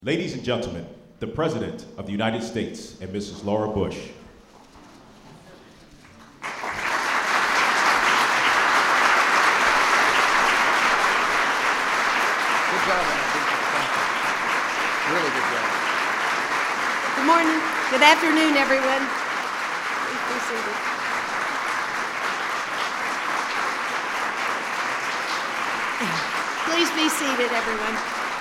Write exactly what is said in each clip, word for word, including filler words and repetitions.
Ladies and gentlemen, the President of the United States and Missus Laura Bush. Good job, Anna. Thank you. Really good job. Good morning. Good afternoon, everyone. Please be seated. Please be seated, everyone.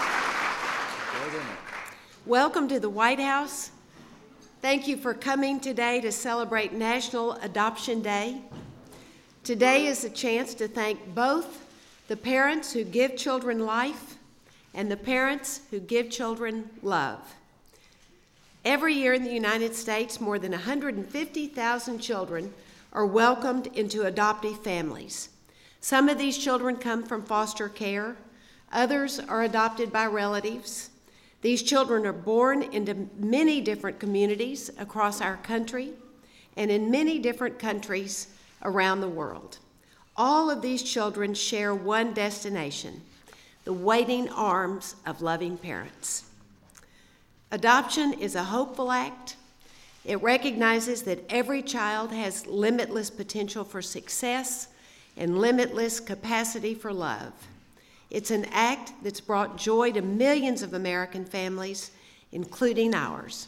Welcome to the White House. Thank you for coming today to celebrate National Adoption Day. Today is a chance to thank both the parents who give children life and the parents who give children love. Every year in the United States, more than one hundred fifty thousand children are welcomed into adoptive families. Some of these children come from foster care. Others are adopted by relatives. These children are born into many different communities across our country and in many different countries around the world. All of these children share one destination: the waiting arms of loving parents. Adoption is a hopeful act. It recognizes that every child has limitless potential for success and limitless capacity for love. It's an act that's brought joy to millions of American families, including ours.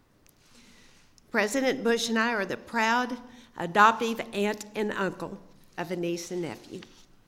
President Bush and I are the proud adoptive aunt and uncle of a niece and nephew.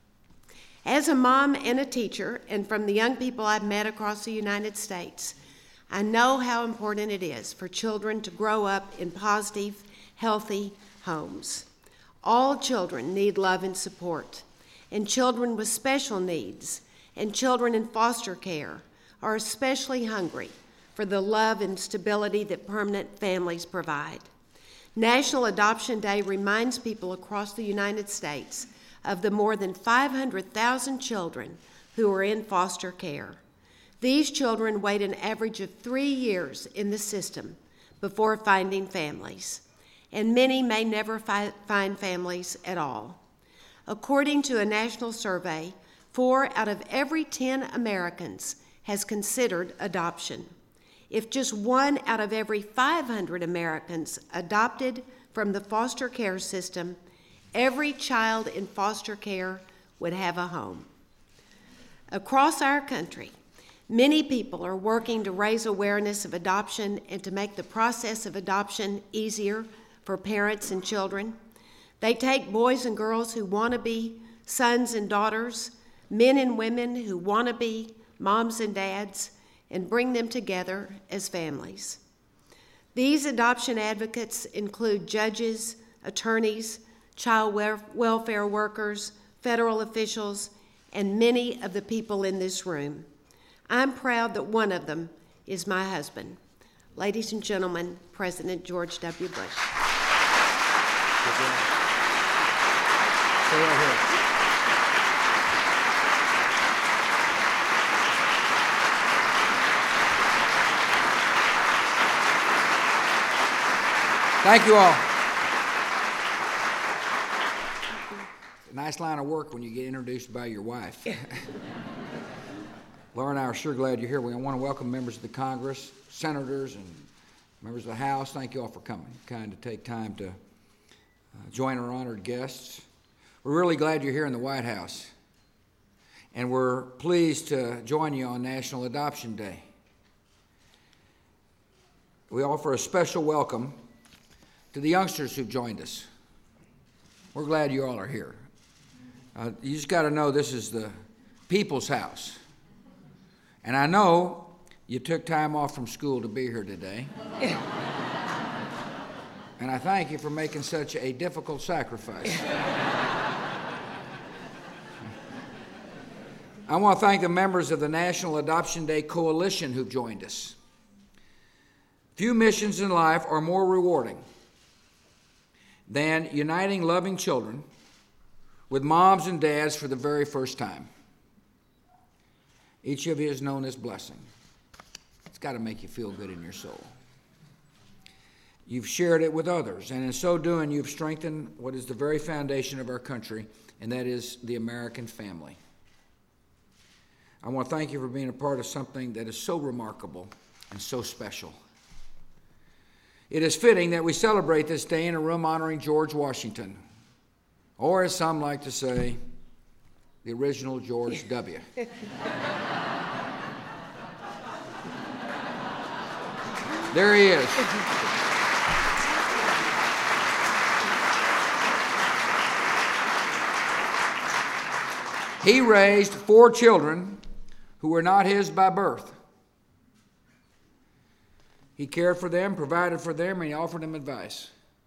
As a mom and a teacher, and from the young people I've met across the United States, I know how important it is for children to grow up in positive, healthy homes. All children need love and support, and children with special needs and children in foster care are especially hungry for the love and stability that permanent families provide. National Adoption Day reminds people across the United States of the more than five hundred thousand children who are in foster care. These children wait an average of three years in the system before finding families, and many may never fi- find families at all. According to a national survey, four out of every ten Americans has considered adoption. If just one out of every five hundred Americans adopted from the foster care system, every child in foster care would have a home. Across our country, many people are working to raise awareness of adoption and to make the process of adoption easier for parents and children. They take boys and girls who want to be sons and daughters, men and women who want to be moms and dads, and bring them together as families. These adoption advocates include judges, attorneys, child welfare workers, federal officials, and many of the people in this room. I'm proud that one of them is my husband. Ladies and gentlemen, President George W. Bush. Stay right here. Thank you all. It's a nice line of work when you get introduced by your wife. Laura and I are sure glad you're here. We want to welcome members of the Congress, senators, and members of the House. Thank you all for coming. Kind to take time to uh, join our honored guests. We're really glad you're here in the White House, and we're pleased to join you on National Adoption Day. We offer a special welcome to the youngsters who've joined us. We're glad you all are here. Uh, you just got to know this is the people's house. And I know you took time off from school to be here today. And I thank you for making such a difficult sacrifice. I want to thank the members of the National Adoption Day Coalition who've joined us. Few missions in life are more rewarding than uniting loving children with moms and dads for the very first time. Each of you has known this blessing. It's got to make you feel good in your soul. You've shared it with others, and in so doing, you've strengthened what is the very foundation of our country, and that is the American family. I want to thank you for being a part of something that is so remarkable and so special. It is fitting that we celebrate this day in a room honoring George Washington, or as some like to say, the original George W. There he is. He raised four children who were not his by birth. He cared for them, provided for them, and he offered them advice,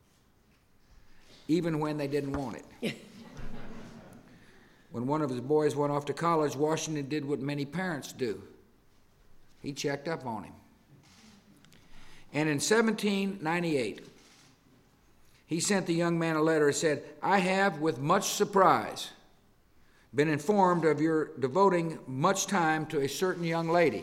even when they didn't want it. When one of his boys went off to college, Washington did what many parents do. He checked up on him. And in seventeen ninety-eight, he sent the young man a letter that said, "I have, with much surprise, been informed of your devoting much time to a certain young lady."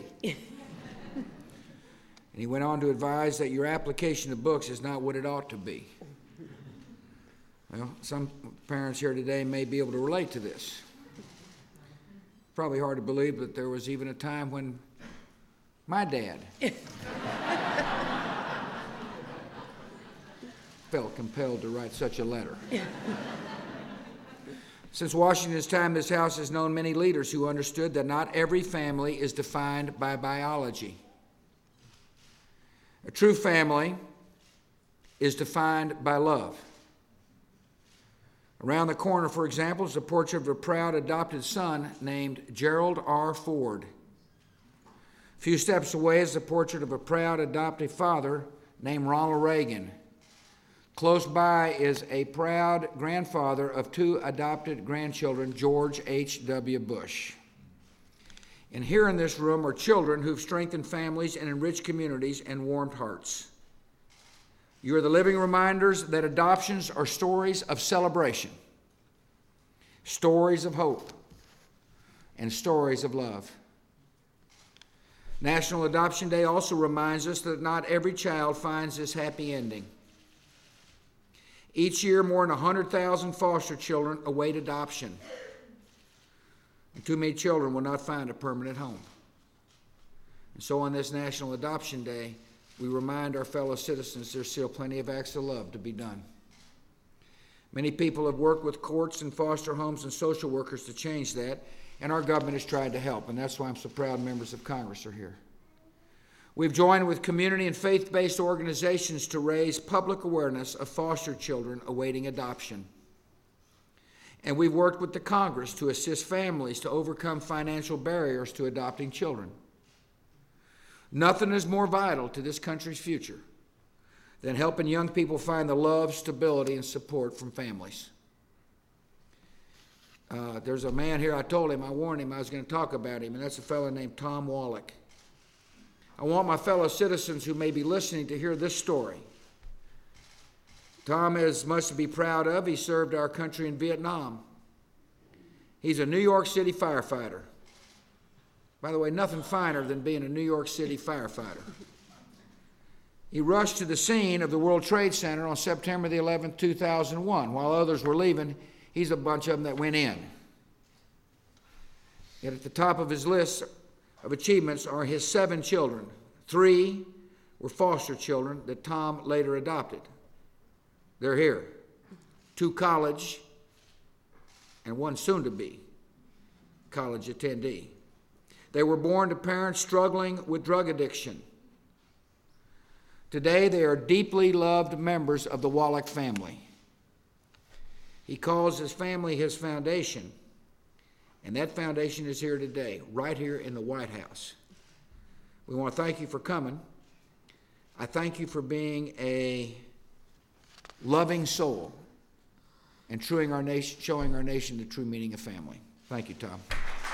And he went on to advise that your application to books is not what it ought to be. Well, some parents here today may be able to relate to this. Probably hard to believe that there was even a time when my dad felt compelled to write such a letter. Since Washington's time, this house has known many leaders who understood that not every family is defined by biology. A true family is defined by love. Around the corner, for example, is the portrait of a proud adopted son named Gerald R. Ford. A few steps away is the portrait of a proud adoptive father named Ronald Reagan. Close by is a proud grandfather of two adopted grandchildren, George H W Bush. And here in this room are children who've strengthened families and enriched communities and warmed hearts. You are the living reminders that adoptions are stories of celebration, stories of hope, and stories of love. National Adoption Day also reminds us that not every child finds this happy ending. Each year, more than one hundred thousand foster children await adoption. And too many children will not find a permanent home. And so on this National Adoption Day, we remind our fellow citizens there's still plenty of acts of love to be done. Many people have worked with courts and foster homes and social workers to change that, and our government has tried to help, and that's why I'm so proud members of Congress are here. We've joined with community and faith-based organizations to raise public awareness of foster children awaiting adoption. And we've worked with the Congress to assist families to overcome financial barriers to adopting children. Nothing is more vital to this country's future than helping young people find the love, stability, and support from families. Uh, there's a man here, I told him, I warned him I was going to talk about him, and that's a fellow named Tom Wallach. I want my fellow citizens who may be listening to hear this story. Tom has much to be proud of. He served our country in Vietnam. He's a New York City firefighter. By the way, nothing finer than being a New York City firefighter. He rushed to the scene of the World Trade Center on September the eleventh, two thousand one. While others were leaving, he's a bunch of them that went in. Yet at the top of his list of achievements are his seven children. Three were foster children that Tom later adopted. They're here. Two college and one soon-to-be college attendee. They were born to parents struggling with drug addiction. Today, they are deeply loved members of the Wallach family. He calls his family his foundation, and that foundation is here today, right here in the White House. We want to thank you for coming. I thank you for being a loving soul and showing our nation, showing our nation the true meaning of family. Thank you, Tom.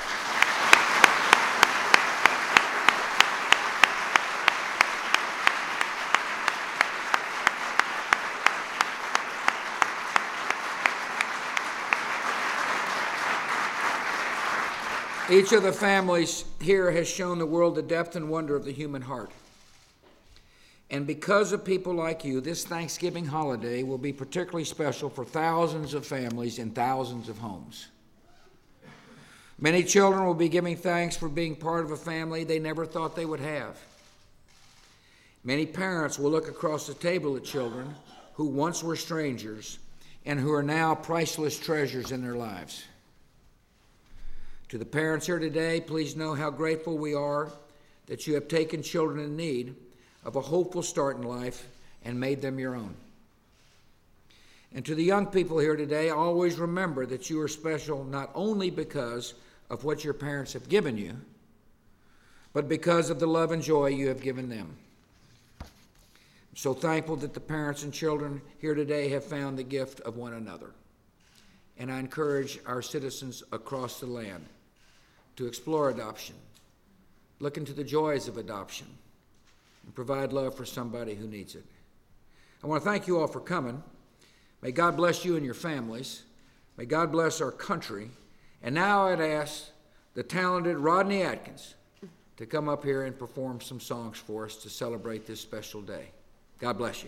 Each of the families here has shown the world the depth and wonder of the human heart. And because of people like you, this Thanksgiving holiday will be particularly special for thousands of families in thousands of homes. Many children will be giving thanks for being part of a family they never thought they would have. Many parents will look across the table at children who once were strangers and who are now priceless treasures in their lives. To the parents here today, please know how grateful we are that you have taken children in need of a hopeful start in life and made them your own. And to the young people here today, always remember that you are special not only because of what your parents have given you, but because of the love and joy you have given them. I'm so thankful that the parents and children here today have found the gift of one another. And I encourage our citizens across the land to explore adoption, look into the joys of adoption, and provide love for somebody who needs it. I want to thank you all for coming. May God bless you and your families. May God bless our country. And now I'd ask the talented Rodney Atkins to come up here and perform some songs for us to celebrate this special day. God bless you.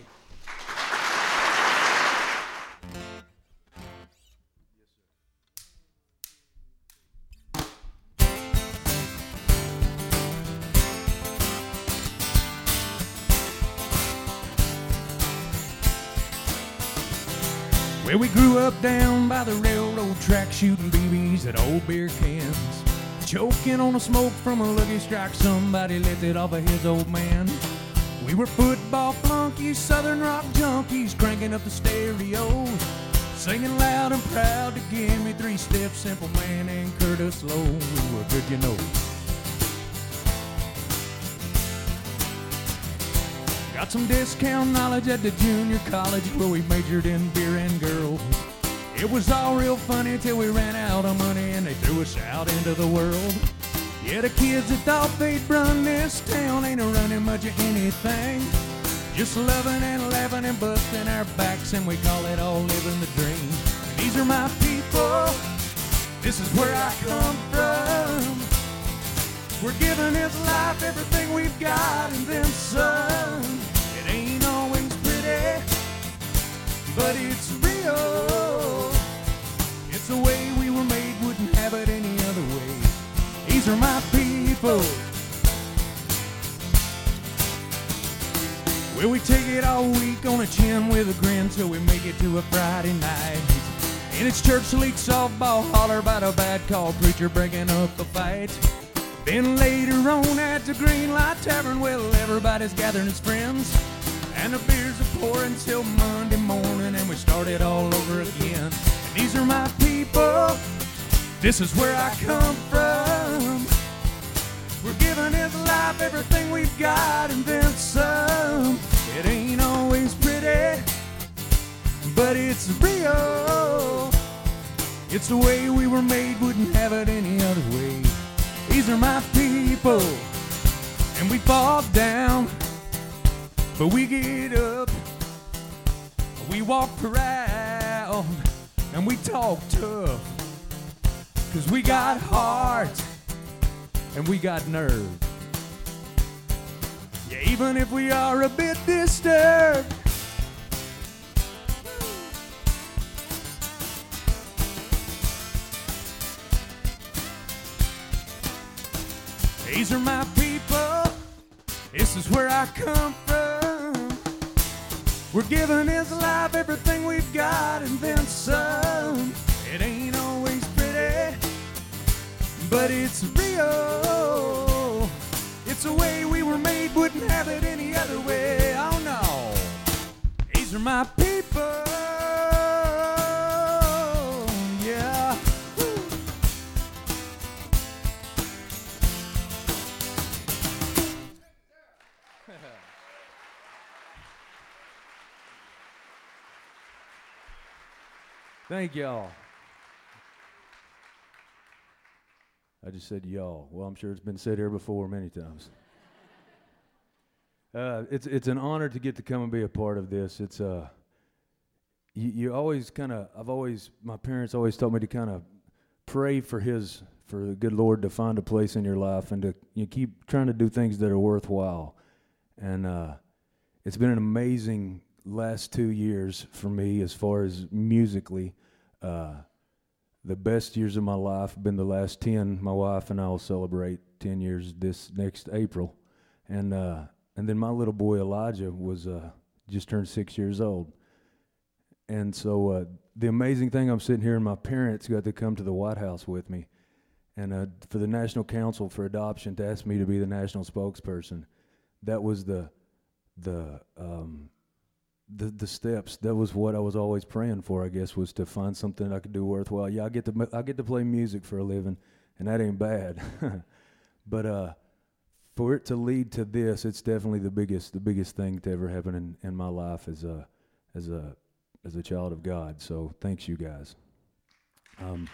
Well, we grew up down by the railroad track, shooting B Bs at old beer cans, choking on the smoke from a Lucky Strike somebody lifted off of his old man. We were football flunkies, southern rock junkies, cranking up the stereo, singing loud and proud to give me three steps, Simple Man and Curtis Lowe. We were good, you know. Got some discount knowledge at the junior college where we majored in beer and girls. It was all real funny till we ran out of money and they threw us out into the world. Yeah, the kids that thought they'd run this town ain't a running much of anything. Just loving and laughing and busting our backs, and we call it all living the dream. These are my people, this is where I come from. We're giving this life everything we've got and then some. It ain't always pretty, but it's real. It's the way we were made, wouldn't have it any other way. These are my people. Well, we take it all week on a chin with a grin till we make it to a Friday night. And it's church league softball holler about a bad call preacher breaking up the fight. Then later on at the Green Light Tavern, well, everybody's gathering as friends, and the beers are pouring till Monday morning, and we start it all over again. And these are my people, this is where I come from. We're giving this life everything we've got and then some. It ain't always pretty, but it's real. It's the way we were made, wouldn't have it any other way. These are my people, and we fall down, but we get up. We walk proud, and we talk tough, 'cause we got heart, and we got nerve. Yeah, even if we are a bit disturbed, these are my people, this is where I come from. We're giving this life everything we've got and then some. It ain't always pretty, but it's real. It's the way we were made, wouldn't have it any other way. Oh no, these are my people. Yeah. Thank y'all. I just said y'all. Well, I'm sure it's been said here before many times. Uh, it's it's an honor to get to come and be a part of this. It's uh, you, you always kind of, I've always, my parents always taught me to kind of pray for his, for the good Lord to find a place in your life and to you keep trying to do things that are worthwhile. And uh, it's been an amazing last two years for me as far as musically. Uh, the best years of my life have been the last ten. My wife and I will celebrate ten years this next April. And uh, and then my little boy Elijah was uh, just turned six years old. And so uh, the amazing thing, I'm sitting here and my parents got to come to the White House with me. And uh, for the National Council for Adoption to ask me to be the national spokesperson, that was the the um, the the steps. That was what I was always praying for, I guess, was to find something I could do worthwhile. Yeah, I get to I get to play music for a living, and that ain't bad. But uh, for it to lead to this, it's definitely the biggest the biggest thing to ever happen in, in my life as a as a as a child of God. So thanks, you guys. Um,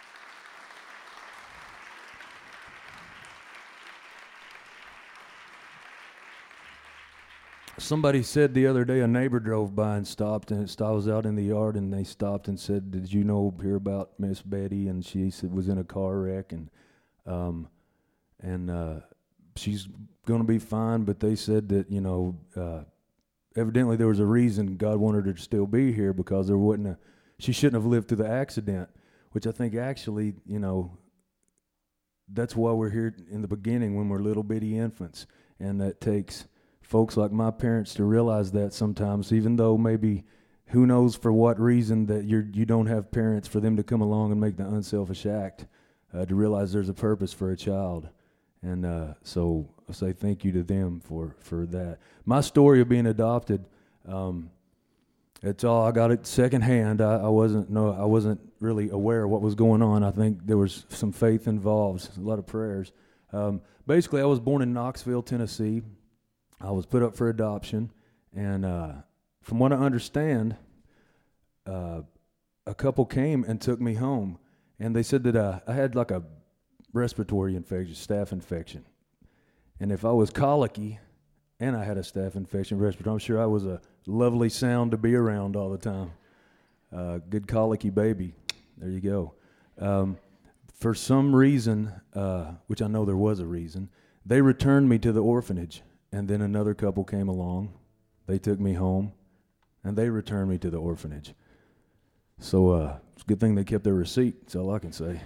Somebody said the other day, a neighbor drove by and stopped, and it, I was out in the yard, and they stopped and said, "Did you know hear about Miss Betty?" And she said was in a car wreck, and um, and uh, she's going to be fine. But they said that you know, uh, evidently there was a reason God wanted her to still be here, because there wasn't a, she shouldn't have lived through the accident. Which I think actually, you know, that's why we're here in the beginning when we're little bitty infants, and that takes folks like my parents to realize that sometimes, even though maybe who knows for what reason that you're you don't have parents, for them to come along and make the unselfish act, uh, to realize there's a purpose for a child. And uh, so I say thank you to them for, for that. My story of being adopted, um, it's all I got it secondhand. I, I wasn't no I wasn't really aware of what was going on. I think there was some faith involved, a lot of prayers. Um, basically, I was born in Knoxville, Tennessee. I was put up for adoption, and uh, from what I understand, uh, a couple came and took me home, and they said that uh, I had like a respiratory infection, staph infection, and if I was colicky and I had a staph infection, respiratory, I'm sure I was a lovely sound to be around all the time. Uh, good colicky baby, there you go. Um, for some reason, uh, which I know there was a reason, they returned me to the orphanage. And then another couple came along. They took me home, and they returned me to the orphanage. So uh, it's a good thing they kept their receipt. That's all I can say.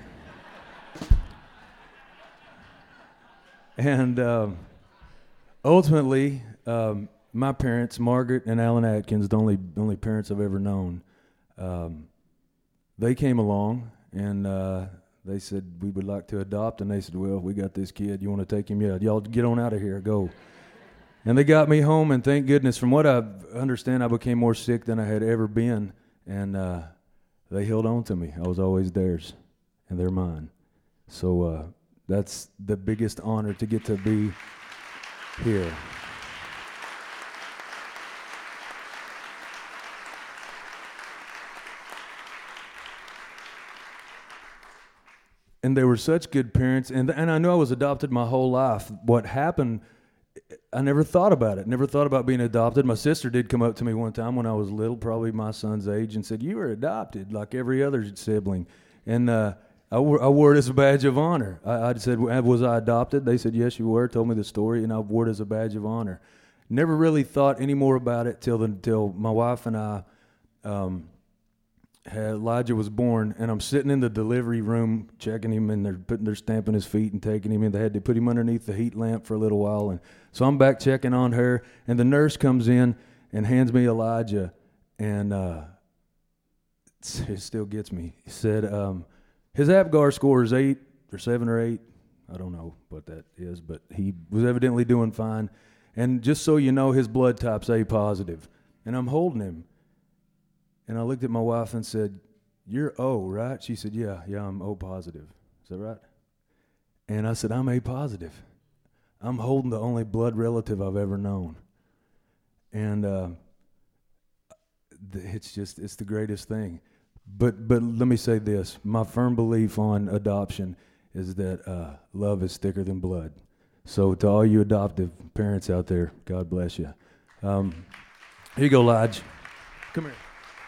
And um, ultimately, um, my parents, Margaret and Alan Atkins, the only only parents I've ever known, um, they came along and uh, they said, "We would like to adopt." And they said, "Well, we got this kid. You want to take him? Yeah, y'all get on out of here. Go." And they got me home, and thank goodness, from what I understand, I became more sick than I had ever been, and uh, they held on to me. I was always theirs, and they're mine. So uh, that's the biggest honor to get to be here. And they were such good parents, and and I knew I was adopted my whole life. What happened, I never thought about it, never thought about being adopted. My sister did come up to me one time when I was little, probably my son's age, and said, "You were adopted like every other sibling." And uh, I, wore, I wore it as a badge of honor. I, I said, "Was I adopted?" They said, "Yes, you were," told me the story, and I wore it as a badge of honor. Never really thought any more about it till, the, till my wife and I, um, had, Elijah was born, and I'm sitting in the delivery room checking him, and they're putting their stamping his feet and taking him in. They had to put him underneath the heat lamp for a little while, and so I'm back checking on her, and the nurse comes in and hands me Elijah, and uh, it still gets me. He said, um, his APGAR score is eight or seven or eight. I don't know what that is, but he was evidently doing fine. And just so you know, his blood type's A positive. And I'm holding him. And I looked at my wife and said, "You're O, right?" She said, yeah, yeah, I'm O positive. Is that right? And I said, "I'm A positive. I'm holding the only blood relative I've ever known." And uh, it's just, it's the greatest thing. But but let me say this. My firm belief on adoption is that uh, love is thicker than blood. So to all you adoptive parents out there, God bless you. Um, here you go, Lodge. Come here.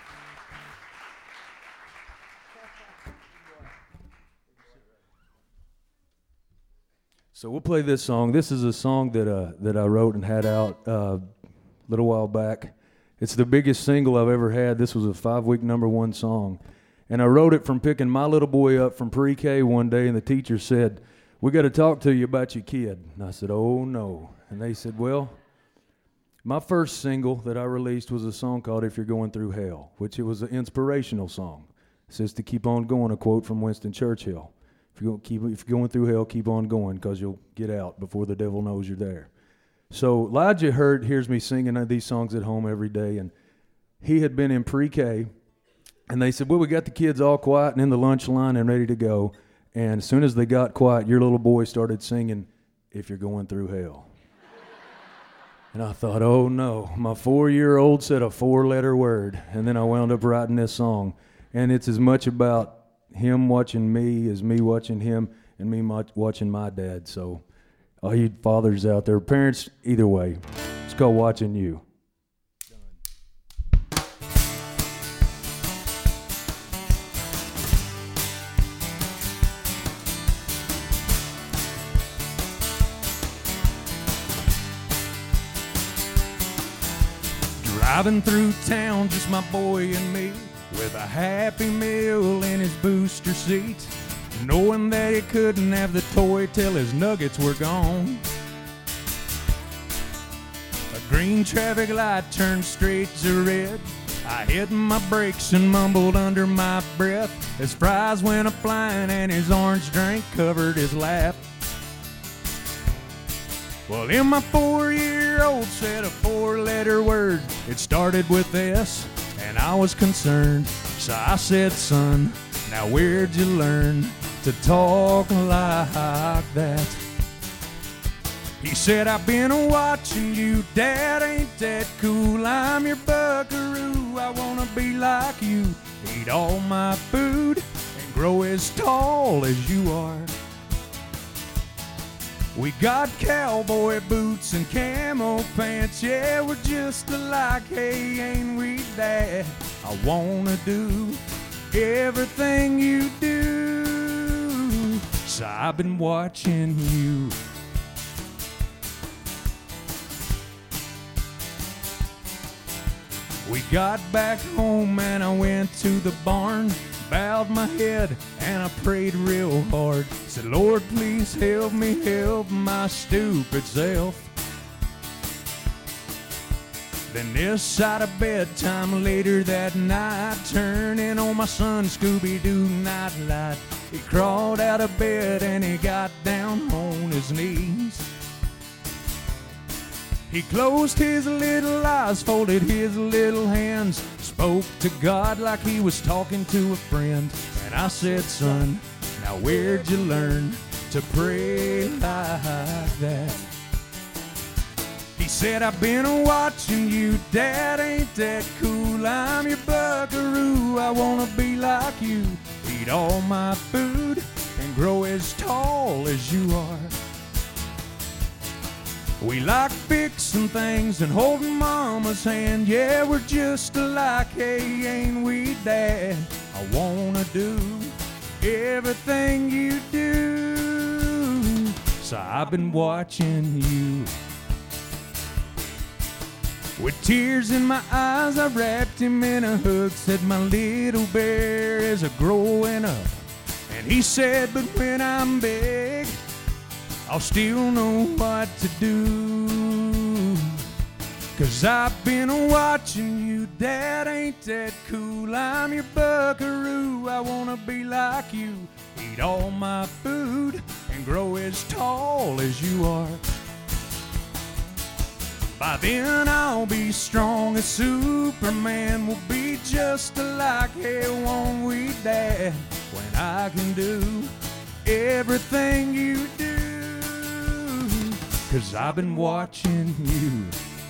So we'll play this song. This is a song that uh, that I wrote and had out uh, a little while back. It's the biggest single I've ever had. This was a five-week number one song. And I wrote it from picking my little boy up from pre-K one day, and the teacher said, "We got to talk to you about your kid." And I said, "Oh, no." And they said, "Well, my first single that I released was a song called If You're Going Through Hell," which it was an inspirational song. It says to keep on going, a quote from Winston Churchill. If you're, keep, if you're going through hell, keep on going, because you'll get out before the devil knows you're there. So Elijah heard, hears me singing these songs at home every day, and he had been in pre-K, and they said, "Well, we got the kids all quiet and in the lunch line and ready to go." And as soon as they got quiet, your little boy started singing, "If You're Going Through Hell." And I thought, oh no, my four-year-old said a four-letter word. And then I wound up writing this song. And it's as much about him watching me as me watching him and me watching my dad. So all you fathers out there, parents, either way, it's called Watching You. Driving through town, just my boy and me, with a Happy Meal in his booster seat, knowing that he couldn't have the toy till his nuggets were gone. A green traffic light turned straight to red. I hit my brakes and mumbled under my breath as fries went a-flying and his orange drink covered his lap. Well, then my four-year-old said a four-letter word. It started with S, and I was concerned. So I said, "Son, now where'd you learn to talk like that?" He said, "I've been watching you, Dad, ain't that cool? I'm your buckaroo, I wanna be like you. Eat all my food and grow as tall as you are. We got cowboy boots and camo pants, yeah, we're just alike, hey, ain't we, Dad? I wanna do everything you do, so I've been watching you." We got back home and I went to the barn, bowed my head and I prayed real hard. Said, "Lord, please help me help my stupid self." Then this side of bedtime later that night, turning on my son Scooby-Doo nightlight, he crawled out of bed and he got down on his knees. He closed his little eyes, folded his little hands, spoke to God like he was talking to a friend. And I said, "Son, now where'd you learn to pray like that?" He said, "I've been watching you, Dad, ain't that cool? I'm your buckaroo, I wanna be like you. Eat all my food and grow as tall as you are. We like fixing things and holding Mama's hand. Yeah, we're just alike, hey, ain't we, Dad? I wanna do everything you do, so I've been watching you." With tears in my eyes, I wrapped him in a hug, said, "My little bear is a growing up." And he said, "But when I'm big, I'll still know what to do. 'Cause I've been watching you, Dad, ain't that cool? I'm your buckaroo, I wanna be like you. Eat all my food and grow as tall as you are. By then I'll be strong as Superman. We'll be just alike, hey, won't we, Dad? When I can do everything you do, 'cause I've been watching you."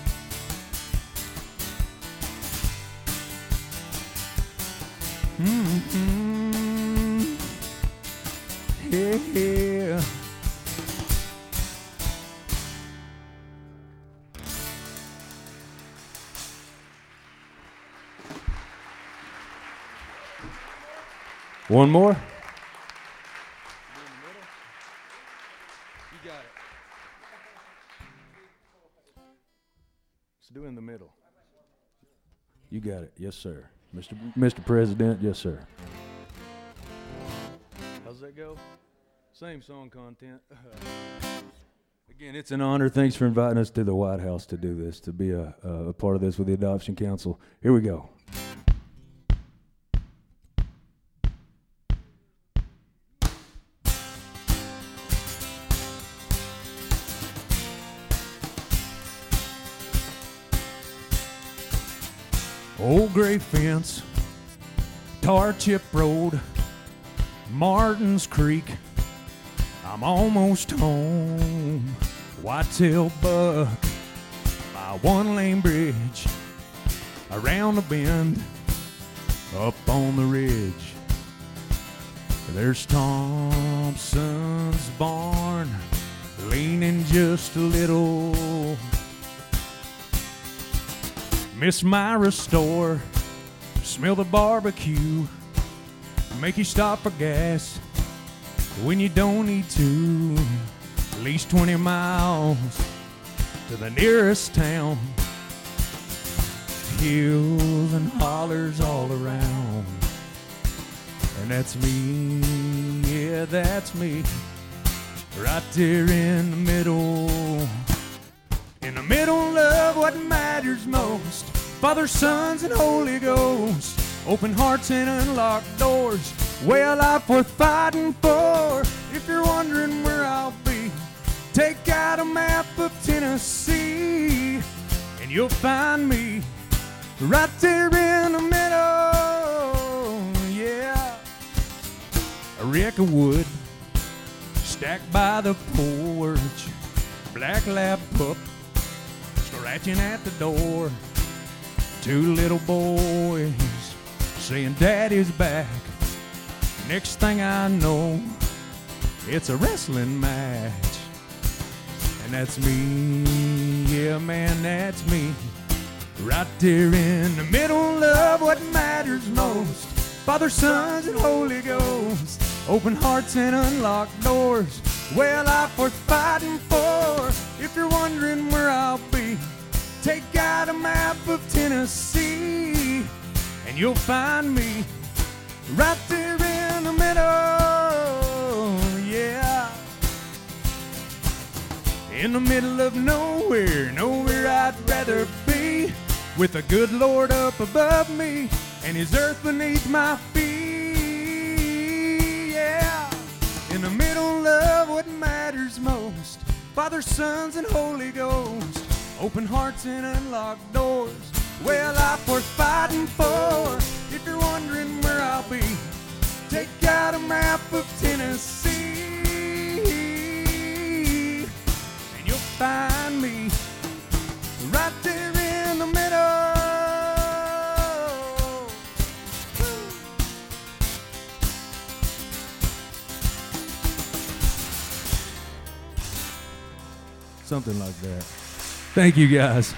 Mm-hmm. Yeah. One more? You got it. Let's do in the middle. You got it. Yes, sir. Mister Mister President, yes, sir. How's that go? Same song content. Again, it's an honor. Thanks for inviting us to the White House to do this, to be a, a part of this with the Adoption Council. Here we go. Old gray fence, tar chip road, Martin's Creek, I'm almost home. Whitetail buck by one lane bridge, around the bend, up on the ridge. There's Thompson's barn, leaning just a little. Miss Myra's store, smell the barbecue, make you stop for gas when you don't need to. At least twenty miles to the nearest town. Hills and hollers all around. And that's me, yeah, that's me, right there in the middle. In the middle of what matters most, Father, Sons, and Holy Ghost. Open hearts and unlocked doors, way of life worth fighting for. If you're wondering where I'll be, take out a map of Tennessee, and you'll find me right there in the middle, yeah. A wreck of wood stacked by the porch, black lab pup scratching at the door. Two little boys saying Daddy's back. Next thing I know, it's a wrestling match. And that's me, yeah man, that's me, right there in the middle of what matters most. Father, Sons, and Holy Ghost. Open hearts and unlocked doors, well, life worth fighting for. If you're wondering where I'll be, take out a map of Tennessee, and you'll find me right there in the middle, yeah. In the middle of nowhere, nowhere I'd rather be, with the good Lord up above me, and His earth beneath my feet, yeah. In the middle of what matters most, Father, Sons, and Holy Ghost. Open hearts and unlocked doors, well, life worth fighting for. If you're wondering where I'll be, take out a map of Tennessee, and you'll find me right there in the middle. Something like that. Thank you, guys.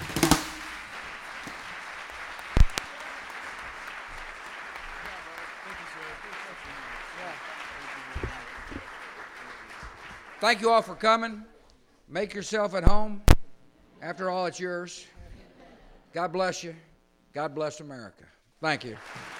Thank you all for coming. Make yourself at home. After all, it's yours. God bless you. God bless America. Thank you.